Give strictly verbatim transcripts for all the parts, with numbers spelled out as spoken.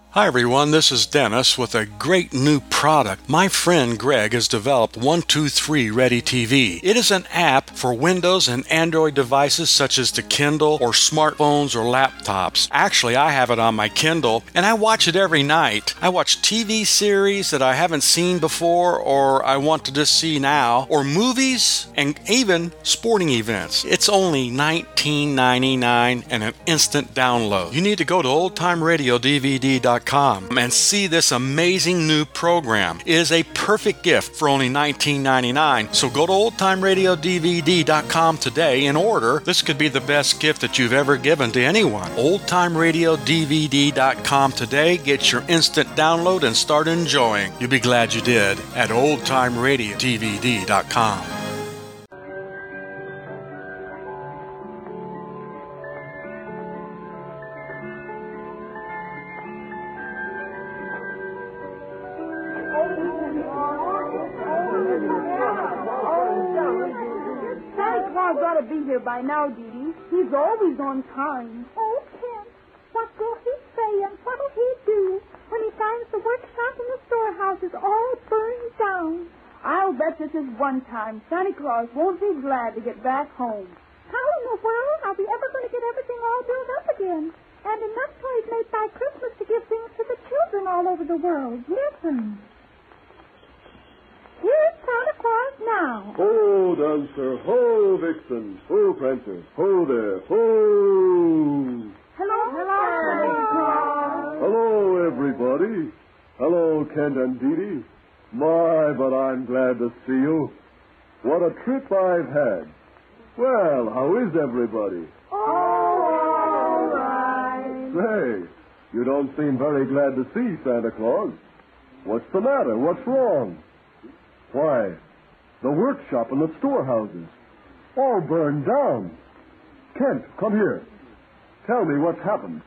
Hi everyone, this is Dennis with a great new product. My friend Greg has developed one two three Ready T V. It is an app for Windows and Android devices such as the Kindle or smartphones or laptops. Actually, I have it on my Kindle and I watch it every night. I watch T V series that I haven't seen before or I want to just see now, or movies and even sporting events. It's only nineteen ninety-nine and an instant download. You need to go to old time radio D V D dot com and see this amazing new program. It is a perfect gift for only nineteen ninety-nine. So go to old time radio D V D dot com today and order. This could be the best gift that you've ever given to anyone. old time radio D V D dot com today. Get your instant download and start enjoying. You'll be glad you did at old time radio D V D dot com. By now, Dee Dee. He's always on time. Oh, Ken, what will he say and what'll he do when he finds the workshop and the storehouse is all burned down? I'll bet this is one time Santa Claus won't be glad to get back home. How in the world are we ever going to get everything all built up again? And enough toys made by Christmas to give things to the children all over the world. Listen. Here's Santa Claus now. Ho, Dancer, ho, Vixen, ho, Prancer, ho there, ho. Hello, hello, Santa Claus. Hello, everybody. Hello, Kent and Dee Dee. My, but I'm glad to see you. What a trip I've had. Well, how is everybody? All right. Say, you don't seem very glad to see Santa Claus. What's the matter? What's wrong? Why, the workshop and the storehouses, all burned down. Kent, come here. Tell me what's happened.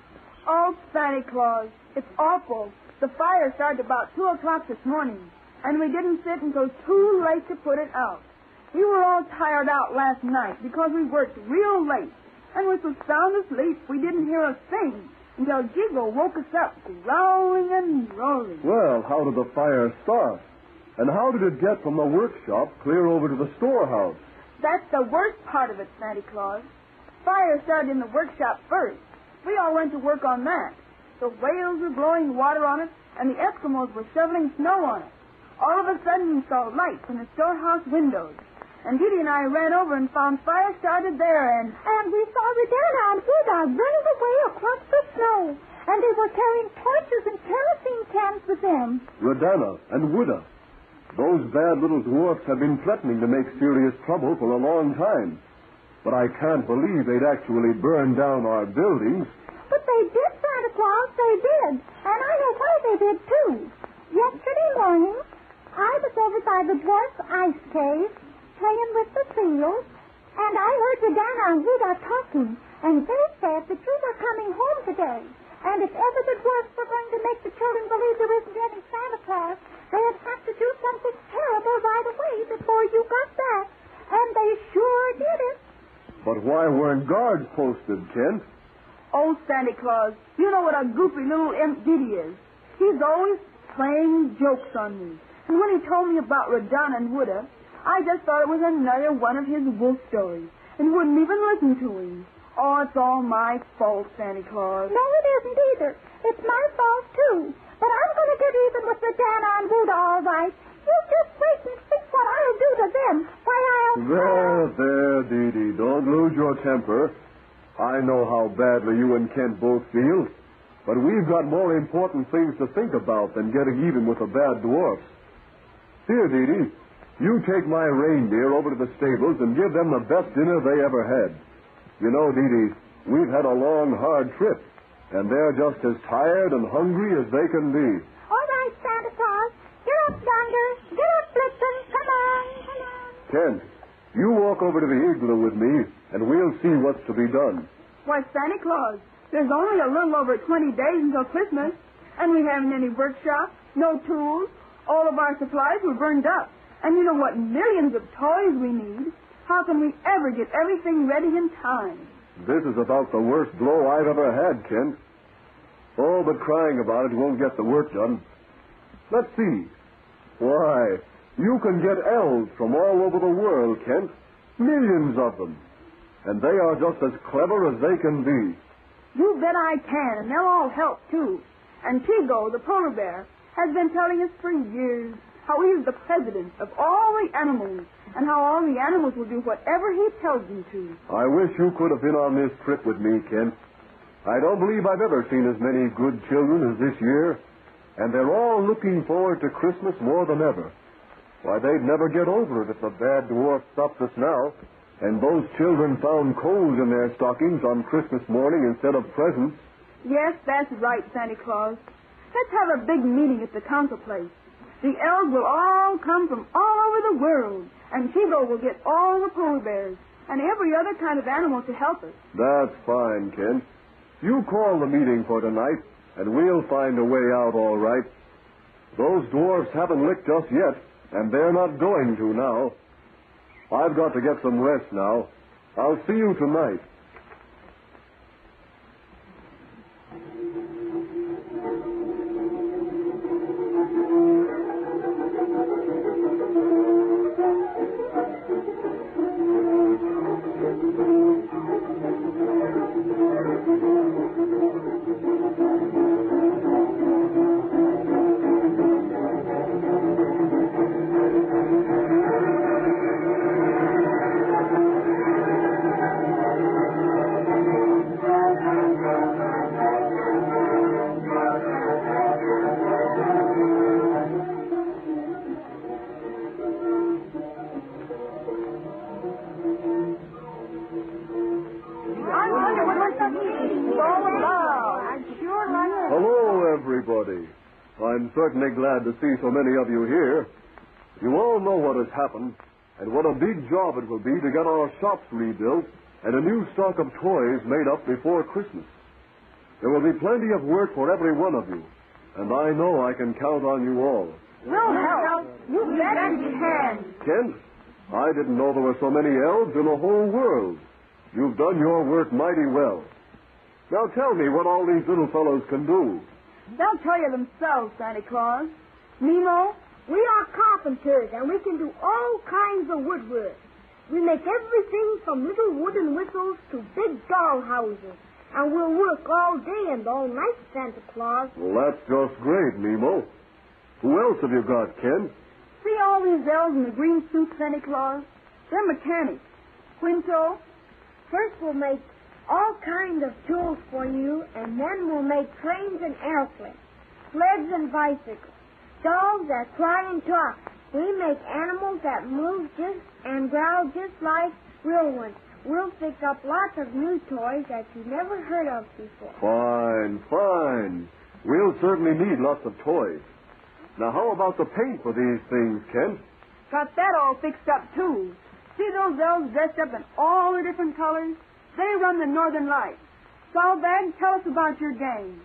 Oh, Santa Claus, it's awful. The fire started about two o'clock this morning, and we didn't sit until too late to put it out. We were all tired out last night because we worked real late, and we were sound asleep. We didn't hear a thing until Jiggle woke us up, growling and roaring. Well, how did the fire start? And how did it get from the workshop clear over to the storehouse? That's the worst part of it, Santa Claus. Fire started in the workshop first. We all went to work on that. The whales were blowing water on it, and the Eskimos were shoveling snow on it. All of a sudden, we saw lights in the storehouse windows. And Dee Dee and I ran over and found fire started there, and... And we saw Rosanna and Huda running away across the snow. And they were carrying torches and kerosene cans with them. Rosanna and Huda. Those bad little dwarfs have been threatening to make serious trouble for a long time. But I can't believe they'd actually burn down our buildings. But they did, Santa Claus, they did. And I know why they did, too. Yesterday morning, I was over by the dwarf's ice cave, playing with the seals, and I heard Rosanna and Huda talking, and they said that you were coming home today. And if ever the dwarfs were going to make the children believe there isn't any Santa Claus, they'd have to do something terrible right away before you got back. And they sure did it. But why weren't guards posted, Kent? Oh, Santa Claus, you know what a goofy little imp Dee Dee is. He's always playing jokes on me. And when he told me about Rosanna and Huda, I just thought it was another one of his wolf stories and wouldn't even listen to him. Oh, it's all my fault, Santa Claus. No, it isn't either. It's my fault, too. But I'm going to get even with Rosanna and Huda, all right. You just wait and see what I'll do to them. Why, I'll... There, there, Dee Dee. Don't lose your temper. I know how badly you and Kent both feel. But we've got more important things to think about than getting even with the bad dwarfs. Here, Dee Dee, you take my reindeer over to the stables and give them the best dinner they ever had. You know, Dee Dee, we've had a long, hard trip, and they're just as tired and hungry as they can be. All right, Santa Claus. Get up, Thunder. Get up, Blitzen. Come on, come on. Kent, you walk over to the igloo with me, and we'll see what's to be done. Why, Santa Claus, there's only a little over twenty days until Christmas, and we haven't any workshop, no tools. All of our supplies were burned up, and you know what millions of toys we need. How can we ever get everything ready in time? This is about the worst blow I've ever had, Kent. Oh, but crying about it won't get the work done. Let's see. Why, you can get elves from all over the world, Kent. Millions of them. And they are just as clever as they can be. You bet I can, and they'll all help, too. And Chigo, the polar bear, has been telling us for years how he's the president of all the animals, and how all the animals will do whatever he tells them to. I wish you could have been on this trip with me, Kent. I don't believe I've ever seen as many good children as this year, and they're all looking forward to Christmas more than ever. Why, they'd never get over it if the bad dwarf stopped us now, and those children found coals in their stockings on Christmas morning instead of presents. Yes, that's right, Santa Claus. Let's have a big meeting at the council place. The elves will all come from all over the world, and Chigo will get all the polar bears and every other kind of animal to help us. That's fine, Kent. You call the meeting for tonight, and we'll find a way out all right. Those dwarfs haven't licked us yet, and they're not going to now. I've got to get some rest now. I'll see you tonight. I'm certainly glad to see so many of you here. You all know what has happened, and what a big job it will be to get our shops rebuilt and a new stock of toys made up before Christmas. There will be plenty of work for every one of you, and I know I can count on you all. We'll help. You bet you can. Kent, I didn't know there were so many elves in the whole world. You've done your work mighty well. Now tell me what all these little fellows can do. They'll tell you themselves, Santa Claus. Nemo? We are carpenters, and we can do all kinds of woodwork. We make everything from little wooden whistles to big doll houses. And we'll work all day and all night, Santa Claus. Well, that's just great, Nemo. Who else have you got, Ken? See all these elves in the green suits, Santa Claus? They're mechanics. Quinto? First we'll make all kinds of tools for you, and then we'll make trains and airplanes, sleds and bicycles, dolls that cry and talk. We make animals that move just and growl just like real ones. We'll pick up lots of new toys that you never heard of before. Fine, fine. We'll certainly need lots of toys. Now, how about the paint for these things, Kent? Got that all fixed up, too. See those elves dressed up in all the different colors? They run the Northern Lights. Solbag, tell us about your game.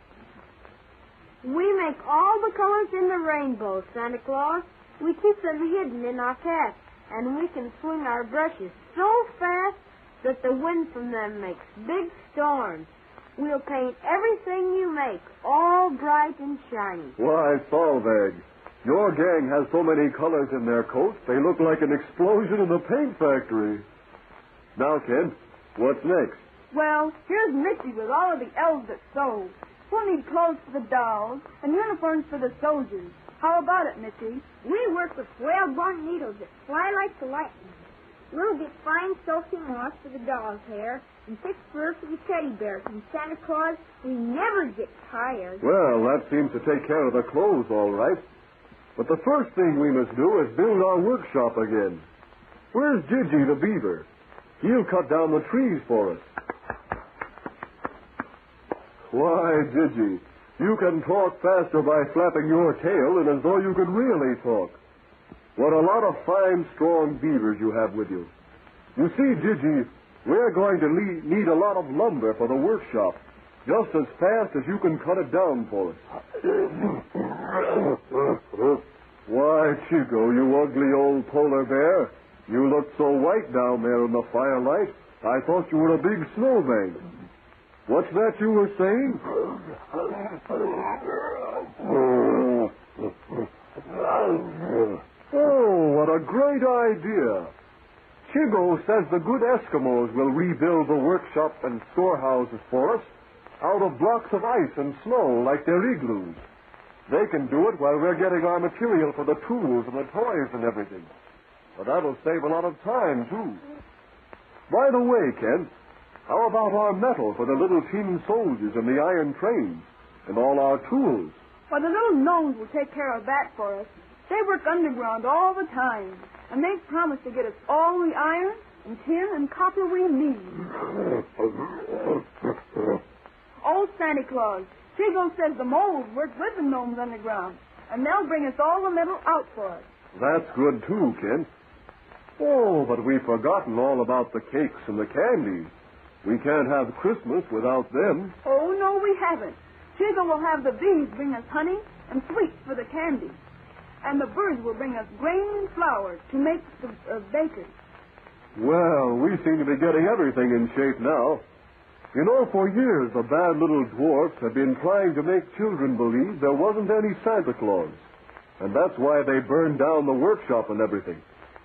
We make all the colors in the rainbow, Santa Claus. We keep them hidden in our caps, and we can swing our brushes so fast that the wind from them makes big storms. We'll paint everything you make all bright and shiny. Why, Solbag, your gang has so many colors in their coats, they look like an explosion in the paint factory. Now, Kent, what's next? Well, here's Mitzi with all of the elves that sew. We'll need clothes for the dolls and uniforms for the soldiers. How about it, Mitzi? We work with whale-bone needles that fly like the lightning. We'll get fine silky moss for the doll's hair and thick fur for the teddy bears. And Santa Claus, we never get tired. Well, that seems to take care of the clothes, all right. But the first thing we must do is build our workshop again. Where's Gigi the beaver? He'll cut down the trees for us. Why, Gigi, you can talk faster by flapping your tail than as though you could really talk. What a lot of fine, strong beavers you have with you. You see, Gigi, we're going to le- need a lot of lumber for the workshop, just as fast as you can cut it down for us. Why, Chico, you ugly old polar bear, you look so white down there in the firelight. I thought you were a big snowbank. What's that you were saying? Oh, what a great idea. Chigo says the good Eskimos will rebuild the workshop and storehouses for us out of blocks of ice and snow like their igloos. They can do it while we're getting our material for the tools and the toys and everything. But that'll save a lot of time, too. By the way, Kent, how about our metal for the little tin soldiers and the iron trains and all our tools? Well, the little gnomes will take care of that for us. They work underground all the time, and they've promised to get us all the iron and tin and copper we need. Old Santa Claus, Chigo says the moles work with the gnomes underground, and they'll bring us all the metal out for us. That's good, too, Kent. Oh, but we've forgotten all about the cakes and the candies. We can't have Christmas without them. Oh, no, we haven't. Chigo will have the bees bring us honey and sweets for the candy. And the birds will bring us grain and flour to make the uh, bakers. Well, we seem to be getting everything in shape now. You know, for years, the bad little dwarfs have been trying to make children believe there wasn't any Santa Claus. And that's why they burned down the workshop and everything.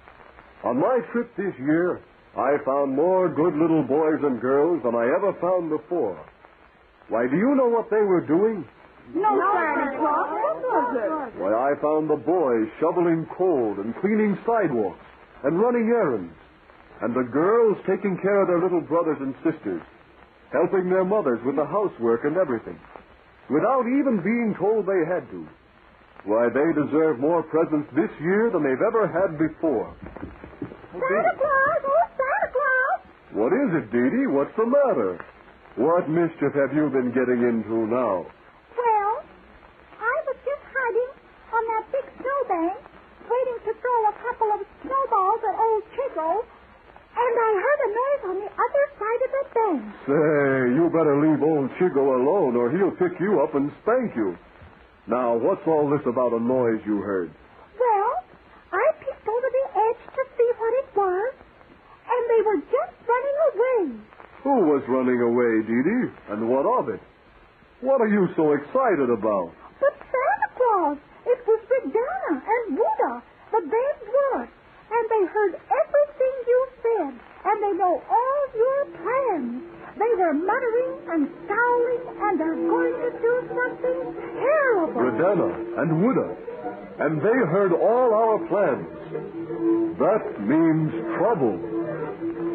On my trip this year, I found more good little boys and girls than I ever found before. Why, do you know what they were doing? No, Santa Claus. What was it? Why, I found the boys shoveling coal and cleaning sidewalks and running errands, and the girls taking care of their little brothers and sisters, helping their mothers with the housework and everything, without even being told they had to. Why, they deserve more presents this year than they've ever had before. Santa Claus! Oh, Santa Claus! What is it, Dee Dee? What's the matter? What mischief have you been getting into now? Well, I was just hiding on that big snowbank, waiting to throw a couple of snowballs at old Chigo, and I heard a noise on the other side of the bank. Say, you better leave old Chigo alone, or he'll pick you up and spank you. Now, what's all this about a noise you heard? Well, I peeked over the edge to see what it was, and they were just running away. Who was running away, Dee Dee? And what of it? What are you so excited about? But Santa Claus! It was Vidana and Wuda, the bad dwarfs, and they heard everything you said, and they know all your plans. They were muttering and scowling, and they're going to do something terrible. Vidana and Wuda. And they heard all our plans. That means trouble.